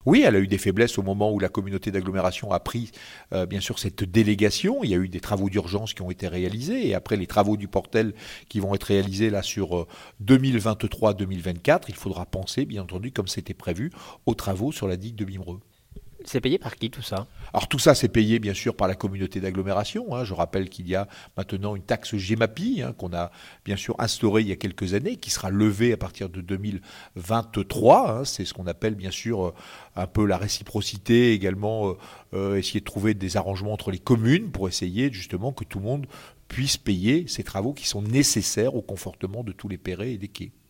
Oui, elle a eu des faiblesses au moment où la communauté d'agglomération a pris, bien sûr, cette délégation. Il y a eu des travaux d'urgence qui ont été réalisés. Et après les travaux du Portel qui vont être réalisés là sur 2023-2024, il faudra penser, bien entendu, comme c'était prévu, aux travaux sur la digue de Bimereux. C'est payé par qui tout ça? Alors tout ça, c'est payé bien sûr par la communauté d'agglomération, hein. Je rappelle qu'il y a maintenant une taxe GEMAPI, hein, qu'on a bien sûr instaurée il y a quelques années, qui sera levée à partir de 2023, hein. C'est ce qu'on appelle bien sûr un peu la réciprocité, également essayer de trouver des arrangements entre les communes pour essayer justement que tout le monde puisse payer ces travaux qui sont nécessaires au confortement de tous les perrets et des quais.